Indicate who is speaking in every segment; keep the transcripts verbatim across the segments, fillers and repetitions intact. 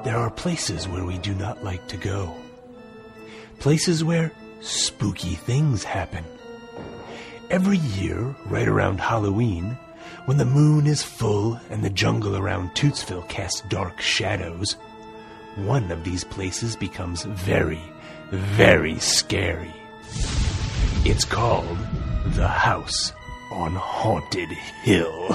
Speaker 1: there are places where we do not like to go. Places where spooky things happen. Every year, right around Halloween, when the moon is full and the jungle around Tootsville casts dark shadows, one of these places becomes very, very scary. It's called the House on Haunted Hill.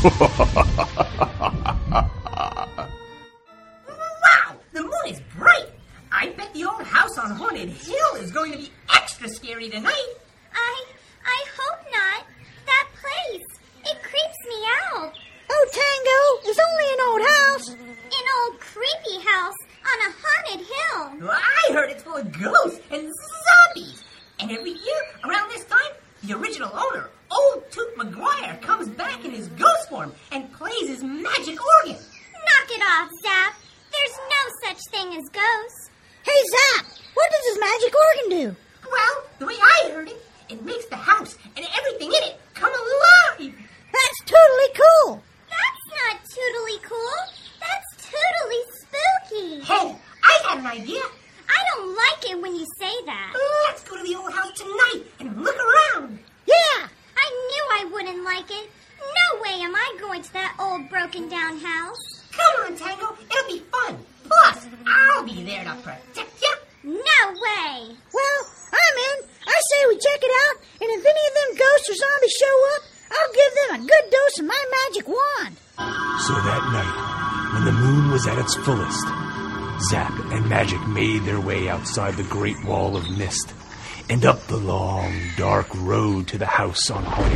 Speaker 2: Wow! The moon is bright! I bet the old House on Haunted Hill is going to be extra scary tonight.
Speaker 3: I... I hope not. That place, it creeps me out.
Speaker 4: Oh, Tango, it's only an old house.
Speaker 3: An old creepy house on a haunted hill.
Speaker 2: Well, I heard it's full of ghosts and zombies. And every year, around this time, the original owner, Old Toot McGuire, comes back in his ghost form and plays his magic organ.
Speaker 3: Knock it off, Zap. There's no such thing as ghosts.
Speaker 4: Hey, Zap, what does this magic organ do?
Speaker 2: Well, the way I heard it, it makes the house and everything in it come alive.
Speaker 4: That's totally cool.
Speaker 3: That's not totally cool. That's totally spooky.
Speaker 2: Hey, I had an idea.
Speaker 3: I don't like it when you say that.
Speaker 2: Let's go to the old house tonight and look around.
Speaker 4: Yeah.
Speaker 3: I knew I wouldn't like it. No way am I going to that old broken down house.
Speaker 2: Come on, Tango. It'll be fun. Plus, I'll be there to protect you.
Speaker 3: No way.
Speaker 4: Well, I'm in. I say we check it out, and if any of them ghosts or zombies show up, I'll give them a good dose of my magic wand.
Speaker 1: So that night, when the moon was at its fullest, Zap and Magic made their way outside the Great Wall of Mist and up the long, dark road to the House on Haunted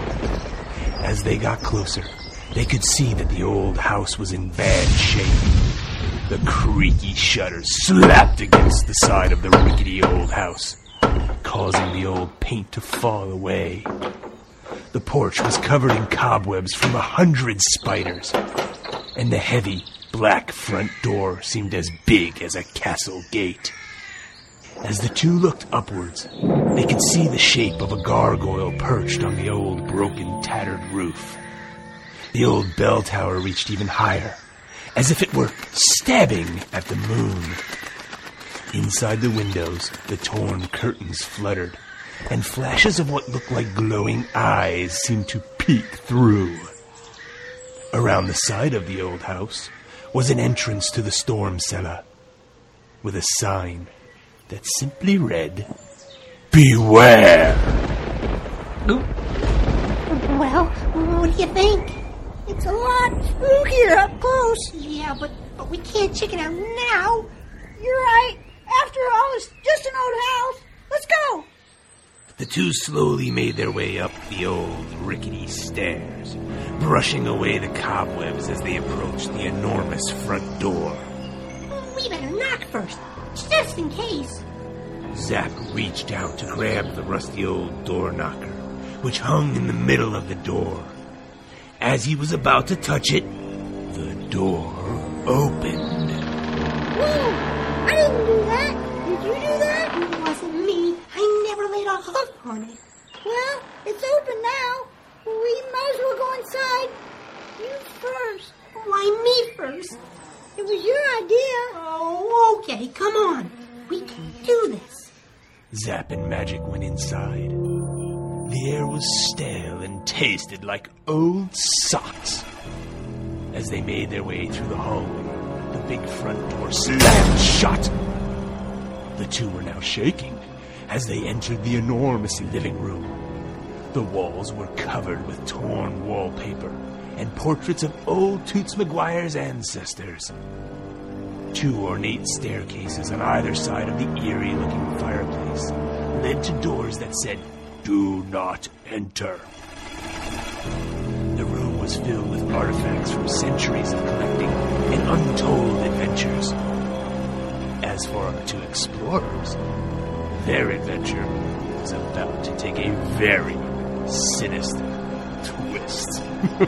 Speaker 1: Hill. As they got closer, they could see that the old house was in bad shape. The creaky shutters slapped against the side of the rickety old house, causing the old paint to fall away. The porch was covered in cobwebs from a hundred spiders, and the heavy, black front door seemed as big as a castle gate. As the two looked upwards, they could see the shape of a gargoyle perched on the old, broken, tattered roof. The old bell tower reached even higher, as if it were stabbing at the moon. Inside the windows, the torn curtains fluttered, and flashes of what looked like glowing eyes seemed to peek through. Around the side of the old house was an entrance to the storm cellar, with a sign that simply read, "Beware!"
Speaker 2: Well, what do you think?
Speaker 4: It's a lot spookier up close.
Speaker 2: Yeah, but, but we can't check it out now.
Speaker 4: You're right. After all, it's just an old house. Let's go.
Speaker 1: The two slowly made their way up the old, rickety stairs, brushing away the cobwebs as they approached the enormous front door.
Speaker 2: We better knock first, just in case.
Speaker 1: Zap reached out to grab the rusty old door knocker, which hung in the middle of the door. As he was about to touch it, the door opened.
Speaker 4: Whoa! I didn't do that. Did you do that?
Speaker 2: It wasn't me. I never laid a hoof on it.
Speaker 4: Well, it's open now. We might as well go inside. You first.
Speaker 2: Why me first?
Speaker 4: It was your idea.
Speaker 2: Oh, okay. Come on. We can do this.
Speaker 1: Zap and Magic went inside. The air was stale and tasted like old socks. As they made their way through the hallway, the big front door slammed shut. The two were now shaking as they entered the enormous living room. The walls were covered with torn wallpaper and portraits of old Toots McGuire's ancestors. Two ornate staircases on either side of the eerie-looking fireplace led to doors that said, "Do not enter." The room was filled with artifacts from centuries of collecting and untold adventures. As for our two explorers, their adventure was about to take a very sinister twist.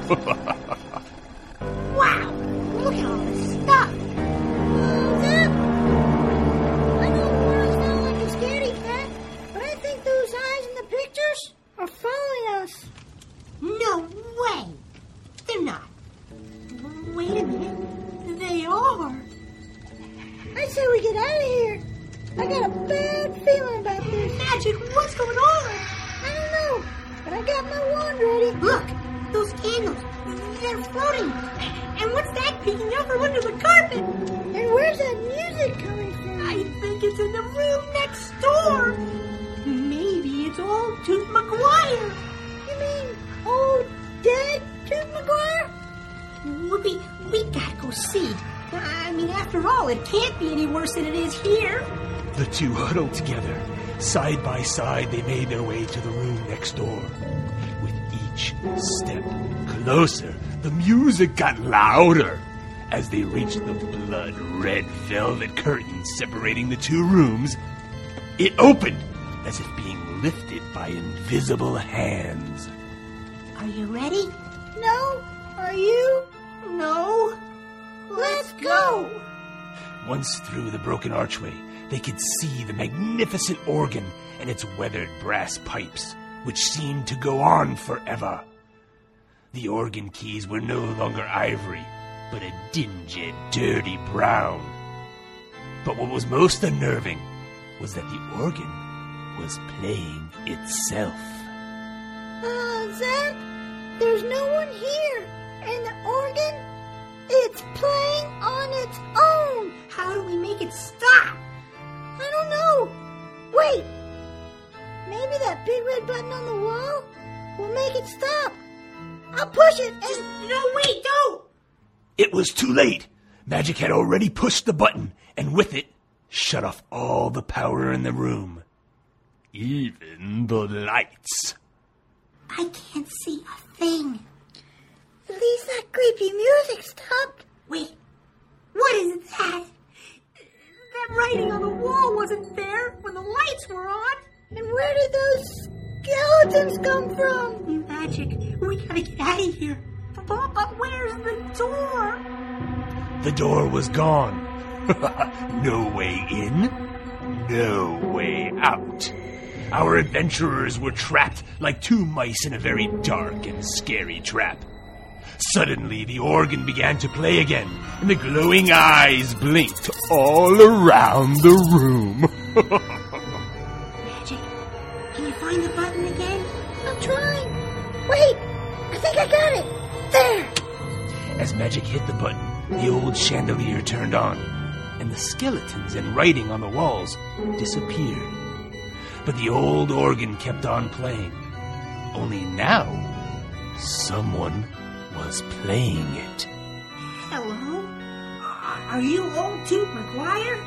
Speaker 2: Wow! Look at all this stuff!
Speaker 4: Zap! I know words sound like a scaredy cat, but I think those eyes in the pictures are following us.
Speaker 2: No way! They're not. Wait a minute. They are.
Speaker 4: I got a bad feeling about this.
Speaker 2: Magic, what's going on?
Speaker 4: I don't know, but I got my wand ready.
Speaker 2: Look, those candles, they're floating. And what's that peeking out from under the carpet?
Speaker 4: And where's that music coming from?
Speaker 2: I think it's in the room next door. Maybe it's old Tooth McGuire.
Speaker 4: You mean old dead Tooth McGuire?
Speaker 2: We, we gotta go see. I mean, after all, it can't be any worse than it is here.
Speaker 1: The two huddled together. Side by side, they made their way to the room next door. With each step closer, the music got louder. As they reached the blood-red velvet curtain separating the two rooms, it opened as if being lifted by invisible hands.
Speaker 2: Are you ready?
Speaker 4: No. Are you?
Speaker 2: No.
Speaker 4: Let's go.
Speaker 1: Once through the broken archway, they could see the magnificent organ and its weathered brass pipes, which seemed to go on forever. The organ keys were no longer ivory, but a dingy, dirty brown. But what was most unnerving was that the organ was playing itself.
Speaker 4: Uh, Zach, there's no one here, and the organ, it's playing on its own.
Speaker 2: How do we make it stop?
Speaker 4: I don't know. Wait, maybe that big red button on the wall will make it stop. I'll push it and...
Speaker 2: No, wait, don't!
Speaker 1: It was too late. Magic had already pushed the button, and with it, shut off all the power in the room. Even the lights.
Speaker 2: I can't see a thing.
Speaker 4: At least that creepy music stopped.
Speaker 2: Wait, what is that? That writing on the wall wasn't there when the lights were on.
Speaker 4: And where did those skeletons come from?
Speaker 2: Magic, we gotta get out of here. But, but where's the door?
Speaker 1: The door was gone. No way in, no way out. Our adventurers were trapped like two mice in a very dark and scary trap. Suddenly, the organ began to play again, and the glowing eyes blinked all around the room.
Speaker 2: Magic, can you find the button again?
Speaker 4: I'm trying. Wait, I think I got it. There.
Speaker 1: As Magic hit the button, the old chandelier turned on, and the skeletons and writing on the walls disappeared. But the old organ kept on playing. Only now, someone was playing it.
Speaker 2: Hello? Are you old Tooth McGuire?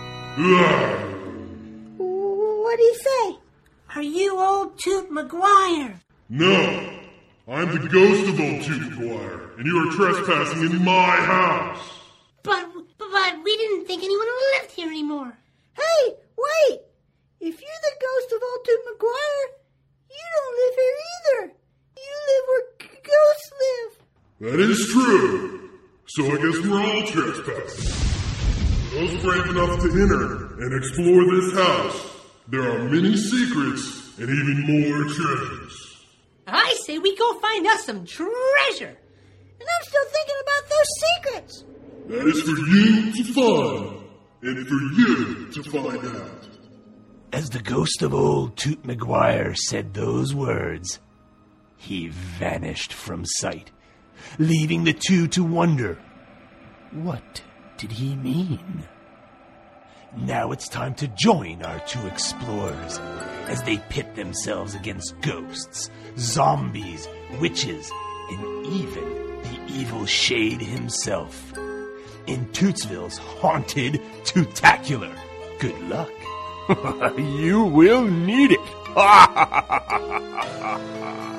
Speaker 4: What do you say?
Speaker 2: Are you old Tooth McGuire?
Speaker 5: No, I'm the ghost of old Tooth McGuire, and you are trespassing in my house.
Speaker 2: But, but we didn't think anyone lived here anymore.
Speaker 4: Hey, wait! If you're the ghost of old Tooth McGuire, you don't live here either. You live where g- ghosts live.
Speaker 5: That is true. So I guess we're all trespassing. For those brave enough to enter and explore this house, there are many secrets and even more treasures.
Speaker 2: I say we go find us some treasure.
Speaker 4: And I'm still thinking about those secrets.
Speaker 5: That is for you to find, and for you to find out.
Speaker 1: As the ghost of old Tooth McGuire said those words, he vanished from sight, leaving the two to wonder, what did he mean? Now it's time to join our two explorers as they pit themselves against ghosts, zombies, witches, and even the evil Shade himself in Tootsville's Haunted Tootacular. Good luck. You will need it.